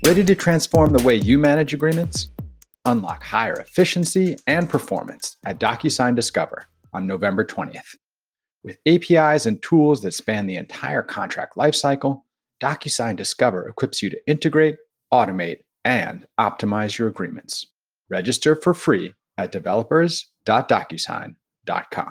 Ready to transform the way you manage agreements? Unlock higher efficiency and performance at DocuSign Discover on November 20th. With APIs and tools that span the entire contract lifecycle, DocuSign Discover equips you to integrate, automate, and optimize your agreements. Register for free at developers.docusign.com.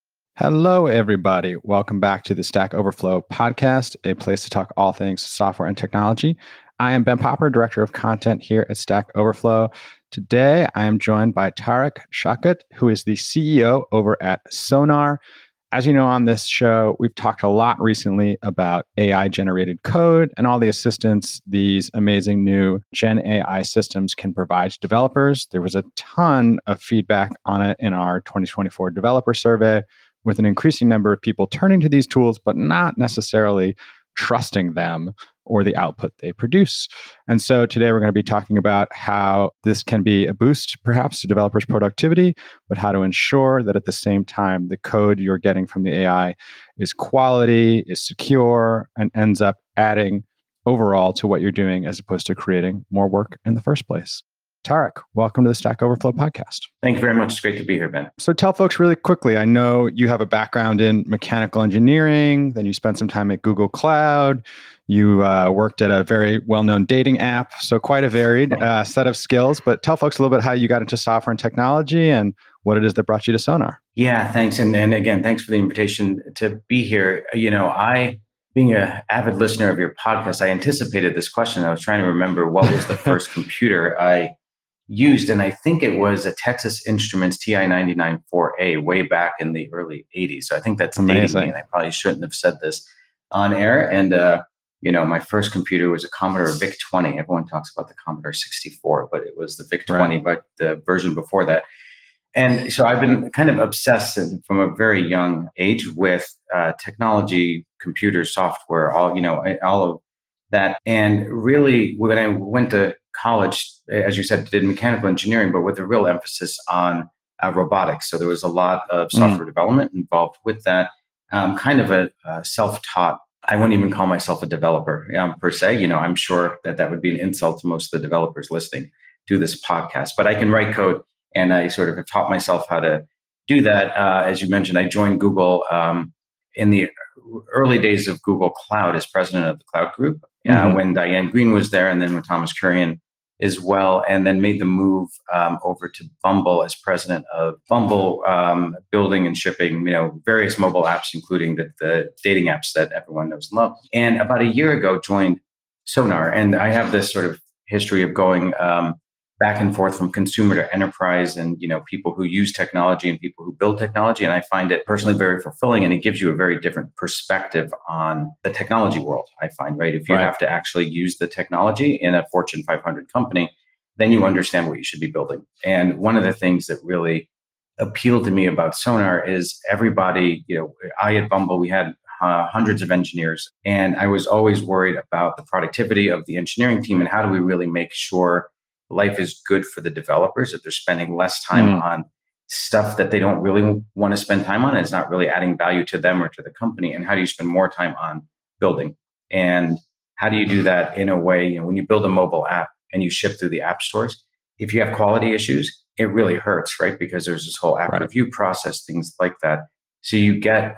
Hello, everybody. Welcome back to the Stack Overflow podcast, a place to talk all things software and technology. I am Ben Popper, Director of Content here at Stack Overflow. Today, I am joined by Tarek Shaukat, who is the CEO over at Sonar. As you know, on this show, we've talked a lot recently about AI-generated code and all the assistance these amazing new Gen AI systems can provide to developers. There was a ton of feedback on it in our 2024 developer survey, with an increasing number of people turning to these tools, but not necessarily trusting them or the output they produce. And so today we're going to be talking about how this can be a boost perhaps to developers' productivity, but how to ensure that at the same time the code you're getting from the AI is quality, is secure, and ends up adding overall to what you're doing as opposed to creating more work in the first place. Tarek, welcome to the Stack Overflow podcast. Thank you very much. It's great to be here, Ben. So tell folks really quickly, I know you have a background in mechanical engineering, then you spent some time at Google Cloud, you worked at a very well-known dating app, so quite a varied set of skills, but tell folks a little bit how you got into software and technology and what it is that brought you to Sonar. Yeah, thanks. And again, thanks for the invitation to be here. You know, being an avid listener of your podcast, I anticipated this question. I was trying to remember what was the first computer I used, and I think it was a Texas Instruments TI-99-4A way back in the early 80s. So I think that's dating me, and I probably shouldn't have said this on air. And you know, my first computer was a Commodore VIC-20. Everyone talks about the Commodore 64, but it was the VIC-20, right, but the version before that. And so I've been kind of obsessed from a very young age with technology, computers, software, all of that. And really, when I went to college, as you said, did mechanical engineering, but with a real emphasis on robotics. So there was a lot of software development involved with that. Kind of a self-taught. I wouldn't even call myself a developer per se. You know, I'm sure that would be an insult to most of the developers listening to this podcast. But I can write code, and I sort of have taught myself how to do that. As you mentioned, I joined Google in the early days of Google Cloud as president of the Cloud Group, when Diane Green was there, and then with Thomas Kurian as well, and then made the move over to Bumble as president of Bumble, building and shipping, various mobile apps, including the dating apps that everyone knows and loves. And about a year ago, joined Sonar, and I have this sort of history of going back and forth from consumer to enterprise, and people who use technology and people who build technology. And I find it personally very fulfilling, and it gives you a very different perspective on the technology world, I find, right? If you have to actually use the technology in a Fortune 500 company, then you understand what you should be building. And one of the things that really appealed to me about Sonar is everybody, I at Bumble, we had hundreds of engineers, and I was always worried about the productivity of the engineering team and how do we really make sure life is good for the developers, that they're spending less time on stuff that they don't really want to spend time on. And it's not really adding value to them or to the company. And how do you spend more time on building? And how do you do that in a way, when you build a mobile app and you ship through the app stores, if you have quality issues, it really hurts, right? Because there's this whole app review process, things like that. So you get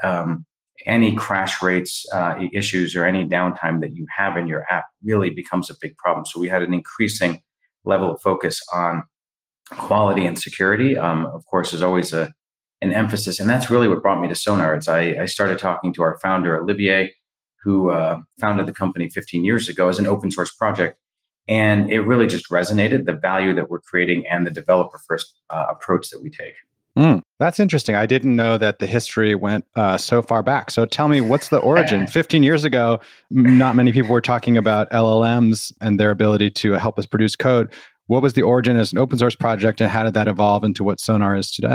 any crash rates, issues, or any downtime that you have in your app really becomes a big problem. So we had an increasing level of focus on quality and security. Of course, there's always an emphasis, and that's really what brought me to Sonar. I started talking to our founder, Olivier, who founded the company 15 years ago as an open source project. And it really just resonated, the value that we're creating and the developer first approach that we take. That's interesting. I didn't know that the history went so far back. So tell me, what's the origin? 15 years ago, not many people were talking about LLMs and their ability to help us produce code. What was the origin as an open source project, and how did that evolve into what Sonar is today?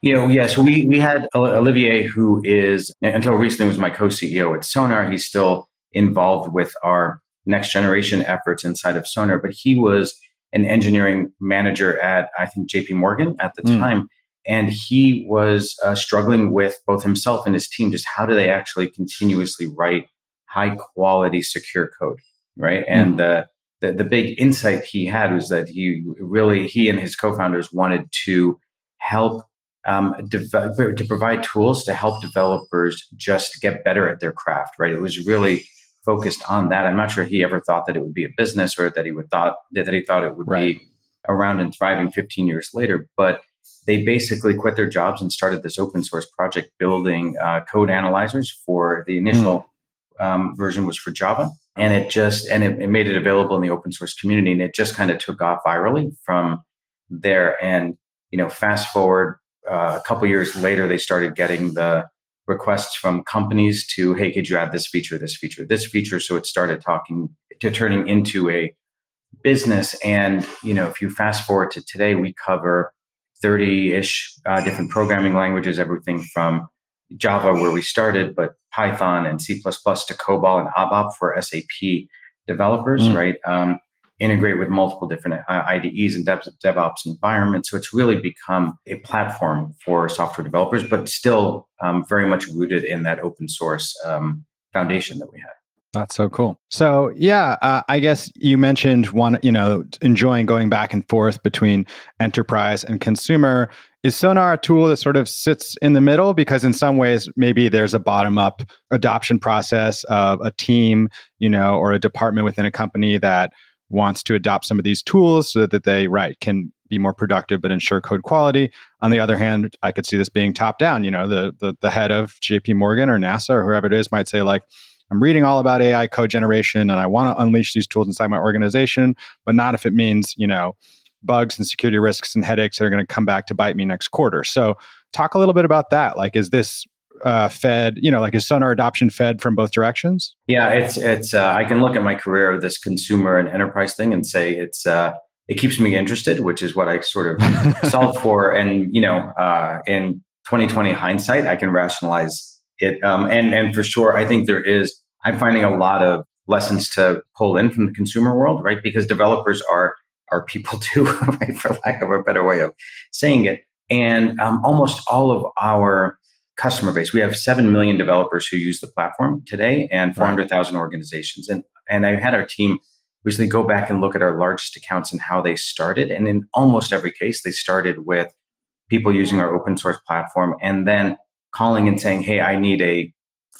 So we had Olivier, who is, until recently, was my co-CEO at Sonar. He's still involved with our next generation efforts inside of Sonar, but he was an engineering manager at, I think, JP Morgan at the time. And he was struggling with both himself and his team, just how do they actually continuously write high quality, secure code, right? And the the big insight he had was that he and his co-founders wanted to help to provide tools to help developers just get better at their craft, right? It was really focused on that. I'm not sure he ever thought that it would be a business, or that he thought it would Right. be around and thriving 15 years later. But they basically quit their jobs and started this open source project building code analyzers. For the initial version was for Java, and it made it available in the open source community, and it just kind of took off virally from there. And fast forward a couple years later, they started getting the requests from companies to, hey, could you add this feature, this feature, this feature? So it started turning into a business. And if you fast forward to today, we cover 30-ish different programming languages, everything from Java, where we started, but Python and C++ to COBOL and ABAP for SAP developers, right? Integrate with multiple different IDEs and DevOps environments. So it's really become a platform for software developers, but still very much rooted in that open source foundation that we have. That's so cool. So I guess you mentioned enjoying going back and forth between enterprise and consumer. Is Sonar a tool that sort of sits in the middle? Because in some ways, maybe there's a bottom-up adoption process of a team, or a department within a company that wants to adopt some of these tools so that they can be more productive but ensure code quality. On the other hand, I could see this being top down. The head of JP Morgan or NASA or whoever it is might say, like, I'm reading all about AI code generation and I want to unleash these tools inside my organization, but not if it means, bugs and security risks and headaches that are going to come back to bite me next quarter. So talk a little bit about that. Like, is this fed, is Sonar adoption fed from both directions? Yeah, it's I can look at my career of this consumer and enterprise thing and say it keeps me interested, which is what I sort of solved for. And, in 2020 hindsight, I can rationalize it. And for sure, I think I'm finding a lot of lessons to pull in from the consumer world, right? Because developers are people too, right? For lack of a better way of saying it. And almost all of our customer base, we have 7 million developers who use the platform today and 400,000 organizations. And I had our team recently go back and look at our largest accounts and how they started. And in almost every case, they started with people using our open source platform and then calling and saying, hey, I need a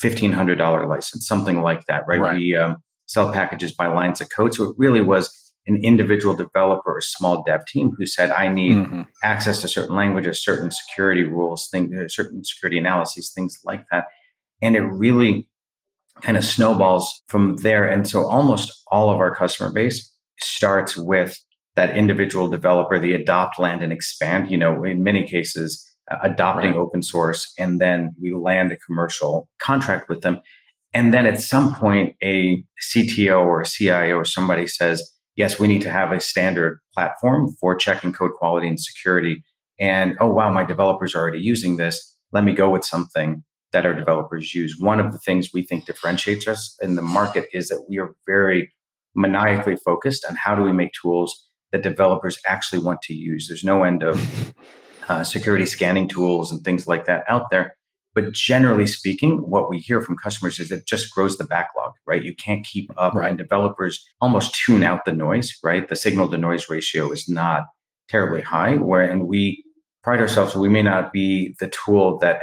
$1,500 license, something like that, right? We sell packages by lines of code. So it really was an individual developer or small dev team who said, I need access to certain languages, certain security rules, certain security analyses, things like that. And it really kind of snowballs from there. And so almost all of our customer base starts with that individual developer, the adopt, land, and expand, in many cases, adopting open source. And then we land a commercial contract with them. And then at some point, a CTO or a CIO or somebody says, yes, we need to have a standard platform for checking code quality and security. And, oh, wow, my developers are already using this. Let me go with something that our developers use. One of the things we think differentiates us in the market is that we are very maniacally focused on how do we make tools that developers actually want to use. There's no end of security scanning tools and things like that out there. But generally speaking, what we hear from customers is it just grows the backlog, right? You can't keep up, and developers almost tune out the noise, right? The signal to noise ratio is not terribly high, and we pride ourselves, we may not be the tool that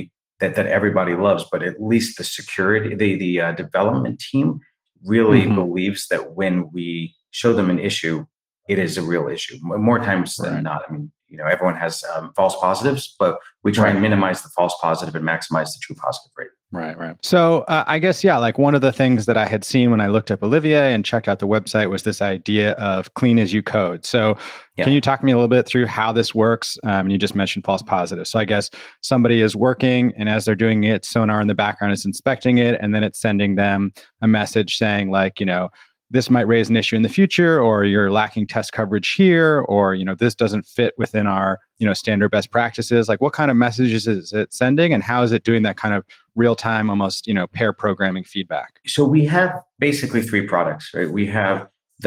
everybody loves, but at least the security, the development team really believes that when we show them an issue, it is a real issue. More times than not. I mean, everyone has false positives, but we try and minimize the false positive and maximize the true positive rate. Right. So I guess, like one of the things that I had seen when I looked up Olivier and checked out the website was this idea of clean as you code. So can you talk to me a little bit through how this works? You just mentioned false positives. So I guess somebody is working and as they're doing it, Sonar in the background is inspecting it and then it's sending them a message saying like, this might raise an issue in the future, or you're lacking test coverage here, or, this doesn't fit within our, standard best practices. Like what kind of messages is it sending and how is it doing that kind of real time, almost, pair programming feedback? So we have basically 3 products, right? We have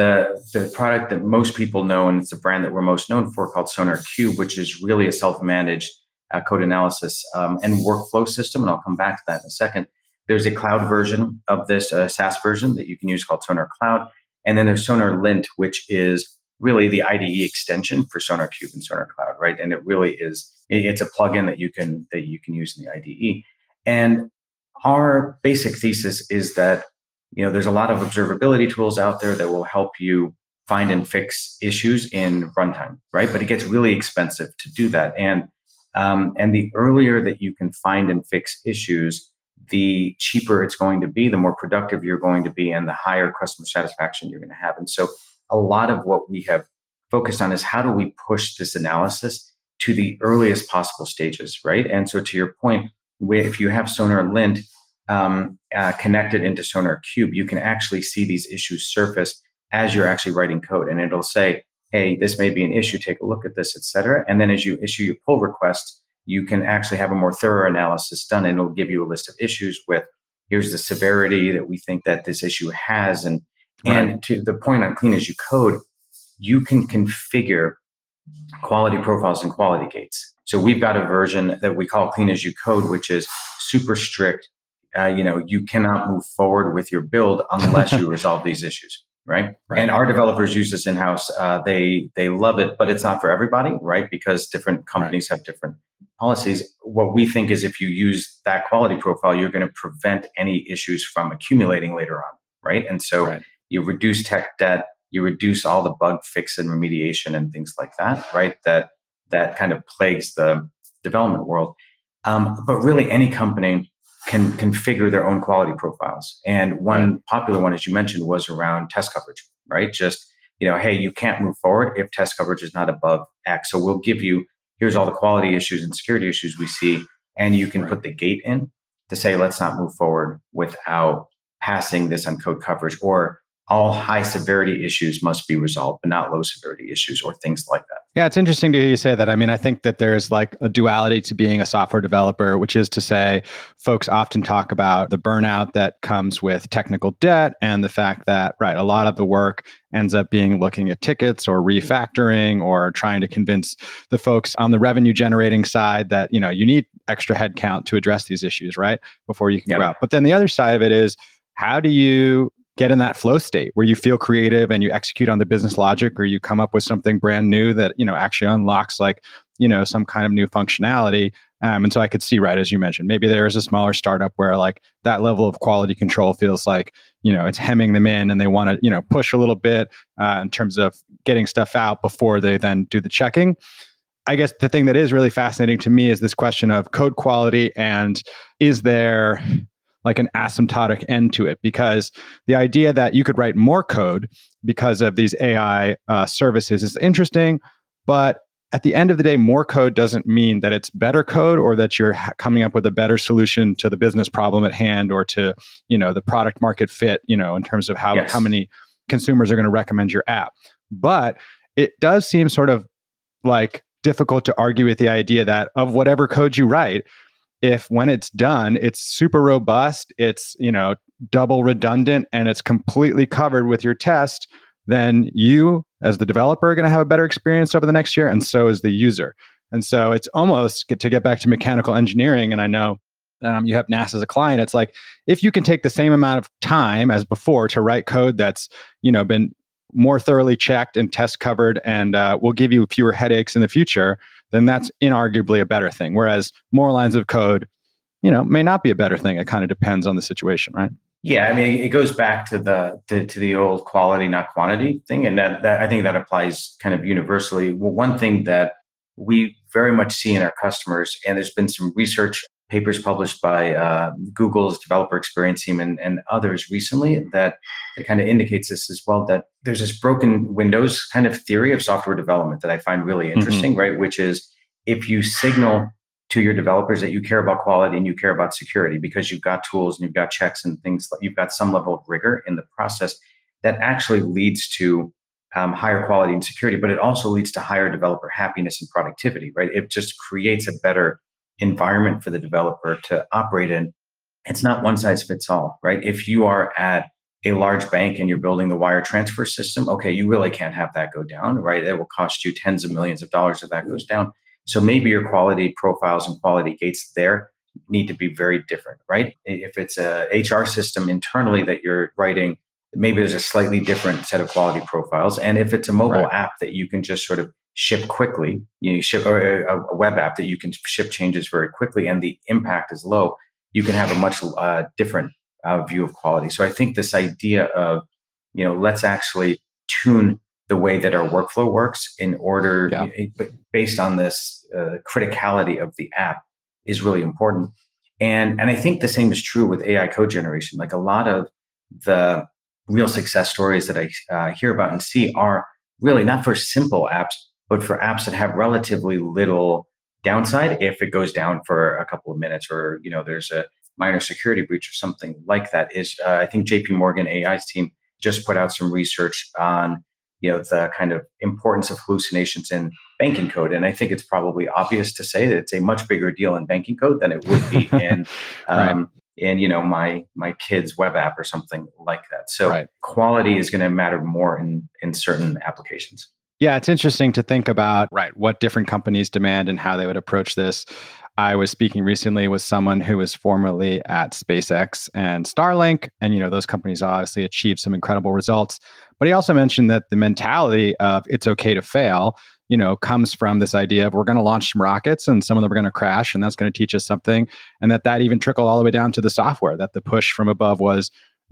the product that most people know, and it's the brand that we're most known for, called SonarQube, which is really a self-managed code analysis and workflow system. And I'll come back to that in a second. There's a cloud version of this SaaS version that you can use called Sonar Cloud. And then there's SonarLint, which is really the IDE extension for SonarQube and SonarCloud, right? And it really is, it's a plugin that you can use in the IDE. And our basic thesis is that, there's a lot of observability tools out there that will help you find and fix issues in runtime, right? But it gets really expensive to do that. And the earlier that you can find and fix issues, the cheaper it's going to be, the more productive you're going to be, and the higher customer satisfaction you're going to have. And so a lot of what we have focused on is how do we push this analysis to the earliest possible stages, right? And so to your point, if you have SonarLint connected into SonarQube, you can actually see these issues surface as you're actually writing code. And it'll say, hey, this may be an issue, take a look at this, et cetera. And then as you issue your pull requests, you can actually have a more thorough analysis done, and it'll give you a list of issues with, here's the severity that we think that this issue has. And to the point on Clean As You Code, you can configure quality profiles and quality gates. So we've got a version that we call Clean As You Code, which is super strict. You cannot move forward with your build unless you resolve these issues. Right. And our developers use this in-house. They love it, but it's not for everybody, right? Because different companies have different policies. What we think is if you use that quality profile, you're going to prevent any issues from accumulating later on, right? And so you reduce tech debt, you reduce all the bug fix and remediation and things like that, right? That kind of plagues the development world. But really any company can configure their own quality profiles. And one popular one, as you mentioned, was around test coverage, right? Just, hey, you can't move forward if test coverage is not above X. So we'll give you, here's all the quality issues and security issues we see. And you can put the gate in to say, let's not move forward without passing this on code coverage, or all high severity issues must be resolved, but not low severity issues or things like that. Yeah, it's interesting to hear you say that. I mean, I think that there's like a duality to being a software developer, which is to say, folks often talk about the burnout that comes with technical debt and the fact that, a lot of the work ends up being looking at tickets or refactoring or trying to convince the folks on the revenue generating side that, you need extra headcount to address these issues, right? Before you can go out. But then the other side of it is, how do you get in that flow state where you feel creative and you execute on the business logic, or you come up with something brand new that, actually unlocks some kind of new functionality. And so I could see, as you mentioned, maybe there is a smaller startup where like that level of quality control feels like, it's hemming them in and they want to, push a little bit in terms of getting stuff out before they then do the checking. I guess the thing that is really fascinating to me is this question of code quality, and is there like an asymptotic end to it? Because the idea that you could write more code because of these AI services is interesting, but at the end of the day, more code doesn't mean that it's better code or that you're coming up with a better solution to the business problem at hand or to, the product market fit, in terms of how many consumers are going to recommend your app. But it does seem sort of like difficult to argue with the idea that of whatever code you write, if when it's done, it's super robust, it's, double redundant, and it's completely covered with your test, then you as the developer are going to have a better experience over the next year, and so is the user. And so it's almost, to get back to mechanical engineering, and I know you have NASA as a client, it's like, if you can take the same amount of time as before to write code that's, been more thoroughly checked and test covered and will give you fewer headaches in the future, then that's inarguably a better thing. Whereas more lines of code, may not be a better thing. It kind of depends on the situation, right? Yeah, I mean, it goes back to the old quality, not quantity thing, and that I think that applies kind of universally. Well, one thing that we very much see in our customers, and there's been some research papers published by Google's developer experience team and others recently that kind of indicates this as well, that there's this broken windows kind of theory of software development that I find really interesting, right? Which is, if you signal to your developers that you care about quality and you care about security because you've got tools and you've got checks and things, you've got some level of rigor in the process, that actually leads to higher quality and security, but it also leads to higher developer happiness and productivity, right? It just creates a better environment for the developer to operate in. It's not one size fits all, right? If you are at a large bank and you're building the wire transfer system, okay, you really can't have that go down, right? It will cost you tens of millions of dollars if that goes down. So maybe your quality profiles and quality gates there need to be very different, right? If it's a HR system internally that you're writing, maybe there's a slightly different set of quality profiles. And if it's a mobile Right. app that you can just sort of ship quickly, you ship, or a web app that you can ship changes very quickly, and the impact is low, you can have a much different view of quality. So I think this idea of, let's actually tune the way that our workflow works in order, Yeah. based on this criticality of the app, is really important. And I think the same is true with AI code generation. Like a lot of the real success stories that I hear about and see are really not for simple apps, but for apps that have relatively little downside if it goes down for a couple of minutes, or there's a minor security breach or something like that. Is I think JP Morgan AI's team just put out some research on the kind of importance of hallucinations in banking code, and I think it's probably obvious to say that it's a much bigger deal in banking code than it would be in Right. my kid's web app or something like that. So Right. quality is going to matter more in certain applications. Yeah, it's interesting to think about, right, what different companies demand and how they would approach this. I was speaking recently with someone who was formerly at SpaceX and Starlink, and those companies obviously achieved some incredible results. But he also mentioned that the mentality of it's okay to fail, comes from this idea of we're going to launch some rockets and some of them are going to crash, and that's going to teach us something, and that even trickled all the way down to the software. That the push from above was,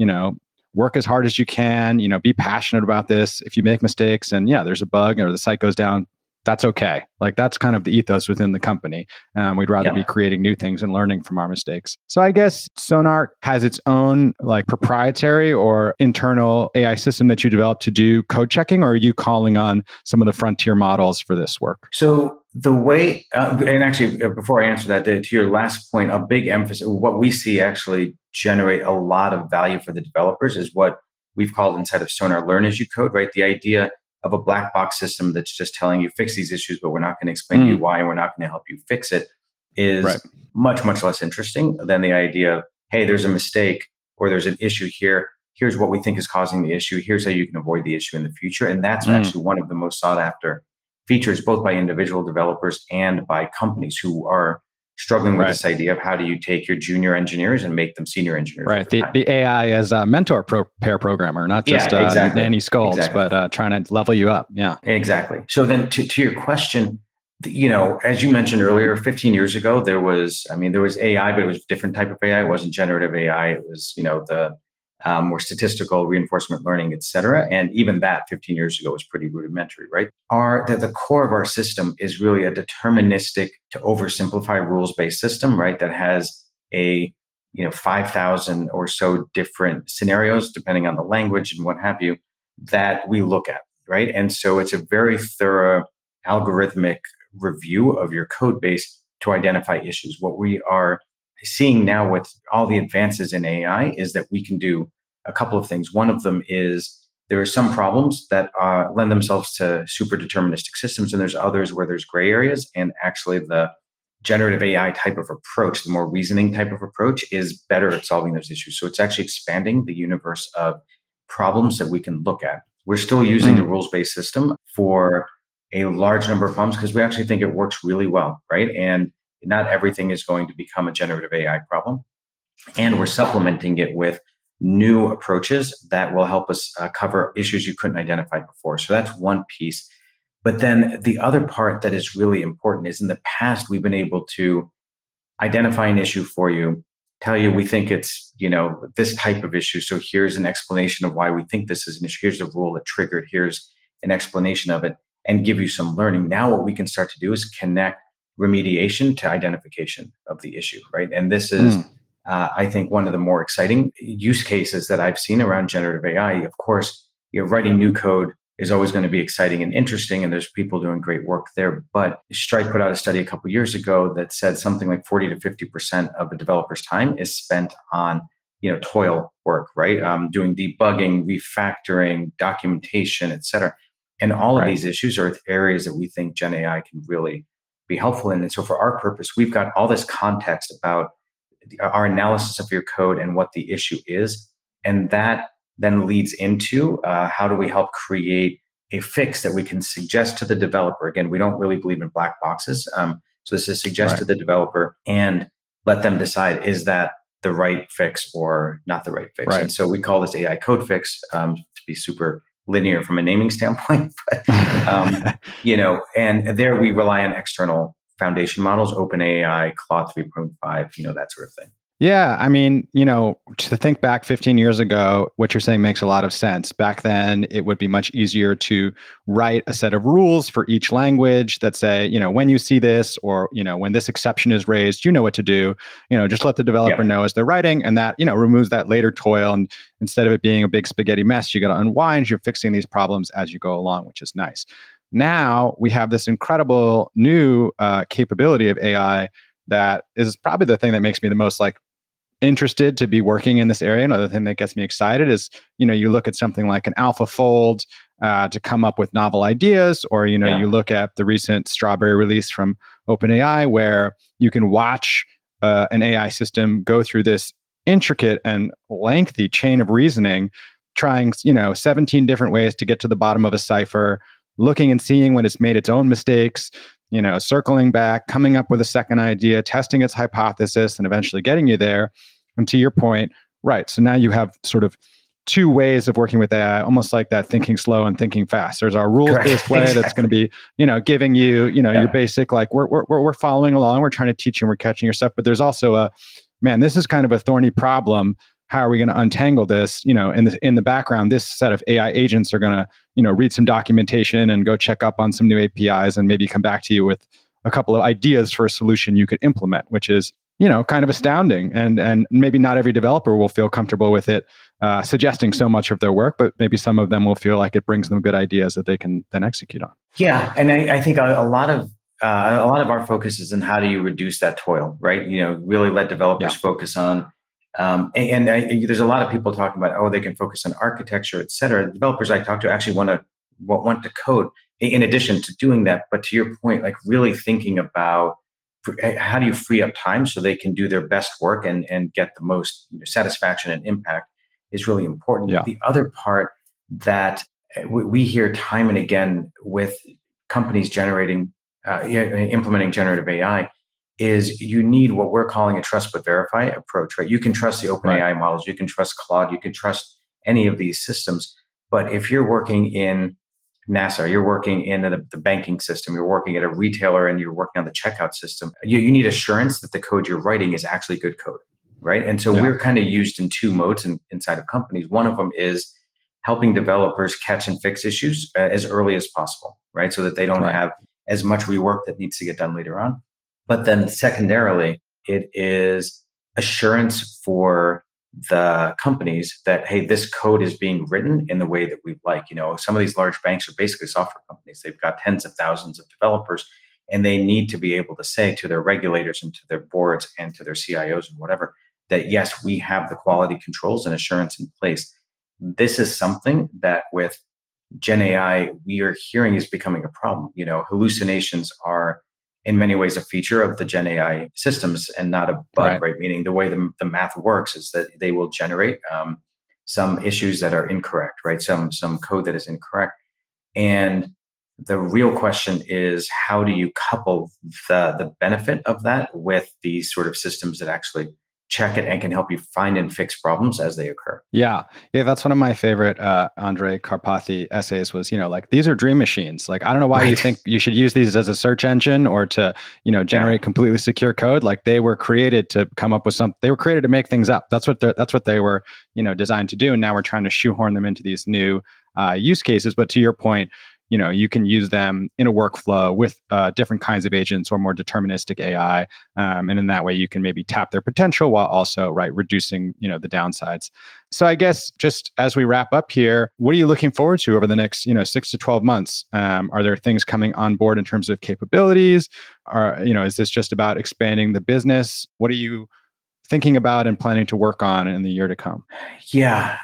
work as hard as you can, be passionate about this. If you make mistakes and there's a bug or the site goes down, that's okay. Like that's kind of the ethos within the company. We'd rather be creating new things and learning from our mistakes. So I guess Sonar has its own like proprietary or internal AI system that you developed to do code checking, or are you calling on some of the frontier models for this work? So the way, and actually, before I answer that, to your last point, a big emphasis, what we see actually generate a lot of value for the developers is what we've called inside of Sonar Learn As You Code, right? The idea of a black box system that's just telling you fix these issues, but we're not going to explain to you why, and we're not going to help you fix it, is much, much less interesting than the idea of, hey, there's a mistake or there's an issue here. Here's what we think is causing the issue. Here's how you can avoid the issue in the future. And that's actually one of the most sought after features, both by individual developers and by companies who are struggling with this idea of how do you take your junior engineers and make them senior engineers. Right. The AI as a mentor pair programmer, not just nanny scolds, but trying to level you up. Yeah, exactly. So then to your question, as you mentioned earlier, 15 years ago, there was AI, but it was a different type of AI. It wasn't generative AI. It was, the more statistical reinforcement learning, et cetera. And even that 15 years ago was pretty rudimentary, right? The core of our system is really a deterministic, to oversimplify, rules-based system, right? That has a 5,000 or so different scenarios, depending on the language and what have you, that we look at, right? And so it's a very thorough algorithmic review of your code base to identify issues. What we are seeing now with all the advances in AI is that we can do a couple of things. One of them is there are some problems that lend themselves to super deterministic systems, and there's others where there's gray areas. And actually, the generative AI type of approach, the more reasoning type of approach, is better at solving those issues. So it's actually expanding the universe of problems that we can look at. We're still using the rules-based system for a large number of problems because we actually think it works really well, right? And not everything is going to become a generative AI problem. And we're supplementing it with new approaches that will help us cover issues you couldn't identify before. So that's one piece. But then the other part that is really important is in the past, we've been able to identify an issue for you, tell you we think it's, this type of issue. So here's an explanation of why we think this is an issue. Here's the rule that triggered. Here's an explanation of it, and give you some learning. Now what we can start to do is connect remediation to identification of the issue, right? And this is, I think, one of the more exciting use cases that I've seen around generative AI. Of course, writing new code is always going to be exciting and interesting, and there's people doing great work there. But Stripe put out a study a couple of years ago that said something like 40 to 50% of the developer's time is spent on, toil work, right? Doing debugging, refactoring, documentation, et cetera. And all of these issues are areas that we think Gen AI can really be helpful in. And so for our purpose, we've got all this context about our analysis of your code and what the issue is. And that then leads into how do we help create a fix that we can suggest to the developer. Again, we don't really believe in black boxes. So this is suggest to the developer and let them decide, is that the right fix or not the right fix. Right. And so we call this AI code fix, to be super linear from a naming standpoint. But, and there we rely on external foundation models, OpenAI, Claude 3.5, that sort of thing. Yeah, I mean, to think back 15 years ago, what you're saying makes a lot of sense. Back then, it would be much easier to write a set of rules for each language that say, when you see this, or, when this exception is raised, you know what to do. Just let the developer know as they're writing, and that, removes that later toil. And instead of it being a big spaghetti mess, you got to unwind, you're fixing these problems as you go along, which is nice. Now we have this incredible new capability of AI that is probably the thing that makes me the most interested to be working in this area. Another thing that gets me excited is, you look at something like an AlphaFold to come up with novel ideas, or, you look at the recent Strawberry release from OpenAI, where you can watch an AI system go through this intricate and lengthy chain of reasoning, trying, 17 different ways to get to the bottom of a cipher, looking and seeing when it's made its own mistakes, circling back, coming up with a second idea, testing its hypothesis, and eventually getting you there. And to your point, right. So now you have sort of two ways of working with AI, almost like that thinking slow and thinking fast. There's our rules-based way that's going to be, giving you, your basic, we're following along, we're trying to teach you, and we're catching your stuff. But there's also this is kind of a thorny problem. How are we going to untangle this? In the background, this set of AI agents are going to, read some documentation and go check up on some new APIs and maybe come back to you with a couple of ideas for a solution you could implement, which is, kind of astounding. And maybe not every developer will feel comfortable with it suggesting so much of their work, but maybe some of them will feel like it brings them good ideas that they can then execute on. Yeah, and I think a lot of our focus is in how do you reduce that toil, right? Really let developers focus on. There's a lot of people talking about, they can focus on architecture, et cetera. The developers I talk to actually want to code in addition to doing that. But to your point, really thinking about how do you free up time so they can do their best work and get the most satisfaction and impact is really important. Yeah. The other part that we hear time and again with companies implementing generative AI is you need what we're calling a trust but verify approach, right? You can trust the OpenAI models, you can trust Claude, you can trust any of these systems. But if you're working in NASA, you're working in the banking system, you're working at a retailer, and you're working on the checkout system, you need assurance that the code you're writing is actually good code, right? And so we're kind of used in two modes inside of companies. One of them is helping developers catch and fix issues as early as possible, right? So that they don't have as much rework that needs to get done later on. But then secondarily, it is assurance for the companies that, hey, this code is being written in the way that we like. Some of these large banks are basically software companies. They've got tens of thousands of developers, and they need to be able to say to their regulators and to their boards and to their CIOs and whatever, that yes, we have the quality controls and assurance in place. This is something that with Gen AI, we are hearing is becoming a problem. Hallucinations are in many ways a feature of the Gen AI systems and not a bug, right? Meaning the way the math works is that they will generate some issues that are incorrect, right? Some code that is incorrect. And the real question is, how do you couple the benefit of that with these sort of systems that actually check it and can help you find and fix problems as they occur? Yeah. That's one of my favorite Andrej Karpathy essays was, these are dream machines. I don't know why you think you should use these as a search engine or to, generate completely secure code. They were created to come up with they were created to make things up. That's what they were, designed to do. And now we're trying to shoehorn them into these new use cases. But to your point, you can use them in a workflow with different kinds of agents or more deterministic AI. And in that way, you can maybe tap their potential while also, reducing, the downsides. So I guess just as we wrap up here, what are you looking forward to over the next, 6 to 12 months? Are there things coming on board in terms of capabilities? Or, is this just about expanding the business? What are you thinking about and planning to work on in the year to come? Yeah,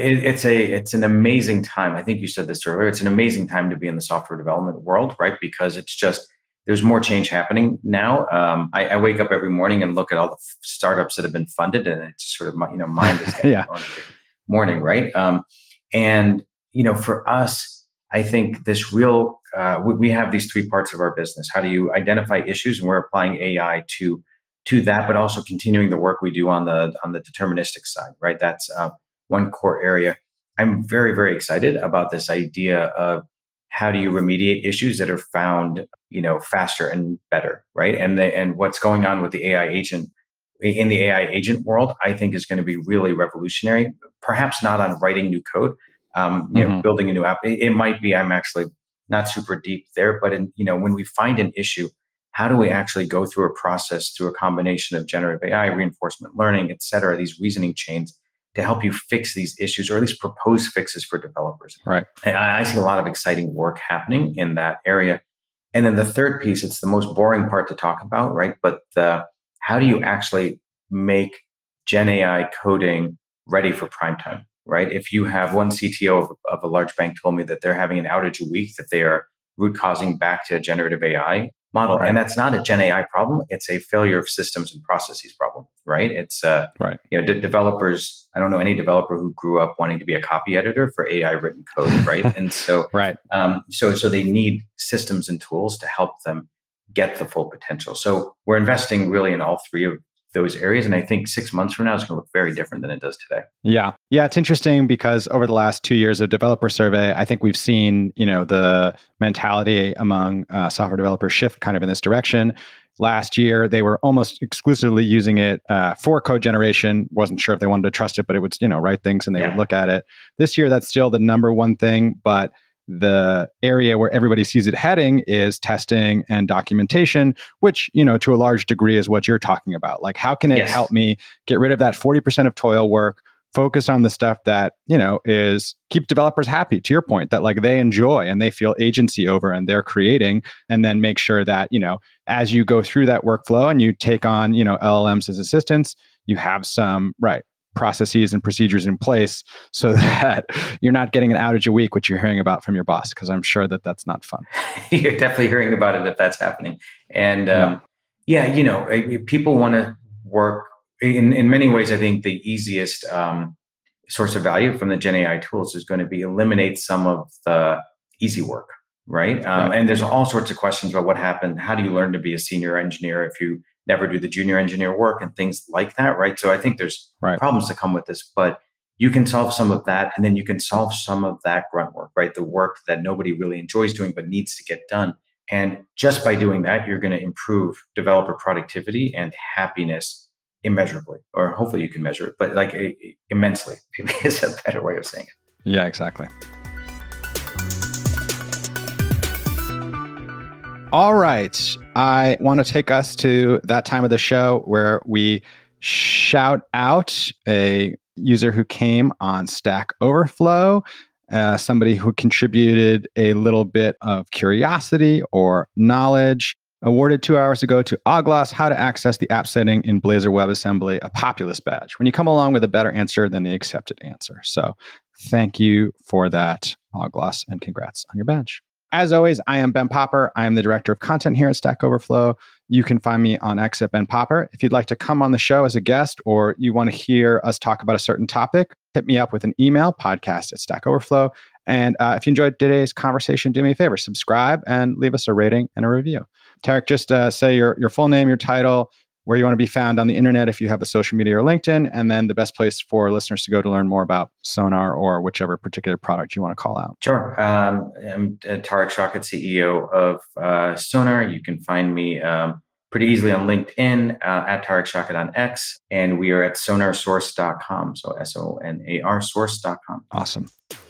it's an amazing time. I think you said this earlier. It's an amazing time to be in the software development world, right? Because it's just there's more change happening now. I wake up every morning and look at all the startups that have been funded, and it's just sort of mind is morning, right? And for us, I think this real we have these three parts of our business. How do you identify issues, and we're applying AI to to that, but also continuing the work we do on the deterministic side, right? That's one core area. I'm very, very excited about this idea of how do you remediate issues that are found, faster and better, right? And what's going on with the AI agent in the AI agent world, I think is going to be really revolutionary. Perhaps not on writing new code, building a new app. It might be. I'm actually not super deep there, but when we find an issue, how do we actually go through a process through a combination of generative AI, reinforcement learning, et cetera, these reasoning chains to help you fix these issues or at least propose fixes for developers. Right. And I see a lot of exciting work happening in that area. And then the third piece, it's the most boring part to talk about, right? But how do you actually make Gen AI coding ready for prime time, right? If you have one CTO of a large bank told me that they're having an outage a week that they are root causing back to a generative AI model. Right. And that's not a Gen AI problem. It's a failure of systems and processes problem, right? It's, right. Developers, I don't know any developer who grew up wanting to be a copy editor for AI written code, right? And so, right. So they need systems and tools to help them get the full potential. So we're investing really in all three of those areas. And I think 6 months from now, it's going to look very different than it does today. Yeah. Yeah. It's interesting because over the last 2 years of developer survey, I think we've seen, the mentality among software developers shift kind of in this direction. Last year, they were almost exclusively using it for code generation. Wasn't sure if they wanted to trust it, but it would, write things and they would look at it. This year, that's still the number one thing, but the area where everybody sees it heading is testing and documentation, which, to a large degree is what you're talking about. Like, how can it help me get rid of that 40% of toil work, focus on the stuff that, is keep developers happy, to your point, that like they enjoy and they feel agency over and they're creating, and then make sure that, as you go through that workflow and you take on, LLMs as assistants, you have some, processes and procedures in place so that you're not getting an outage a week, which you're hearing about from your boss, because I'm sure that that's not fun. You're definitely hearing about it if that's happening. And people want to work in many ways. I think the easiest source of value from the Gen AI tools is going to be eliminate some of the easy work, right? And there's all sorts of questions about what happened. How do you learn to be a senior engineer if you never do the junior engineer work and things like that, right? So I think there's problems that come with this, but you can solve some of that, and then you can solve some of that grunt work, right? The work that nobody really enjoys doing but needs to get done. And just by doing that, you're going to improve developer productivity and happiness immeasurably, or hopefully you can measure it, but like immensely is a better way of saying it. Yeah, exactly. All right. I want to take us to that time of the show where we shout out a user who came on Stack Overflow, somebody who contributed a little bit of curiosity or knowledge. Awarded 2 hours ago to Ogloss, how to access the app setting in Blazor WebAssembly, a populist badge. When you come along with a better answer than the accepted answer. So thank you for that, Ogloss, and congrats on your badge. As always, I am Ben Popper. I am the director of content here at Stack Overflow. You can find me on X at Ben Popper. If you'd like to come on the show as a guest, or you want to hear us talk about a certain topic, hit me up with an email, podcast@Stack Overflow. And if you enjoyed today's conversation, do me a favor, subscribe and leave us a rating and a review. Tarek, just say your full name, your title, where you want to be found on the internet if you have a social media or LinkedIn, and then the best place for listeners to go to learn more about Sonar or whichever particular product you want to call out. Sure. I'm Tarek Shaukat, CEO of Sonar. You can find me pretty easily on LinkedIn, at Tarek Shaukat on X, and we are at sonarsource.com. So SONAR source.com. Awesome.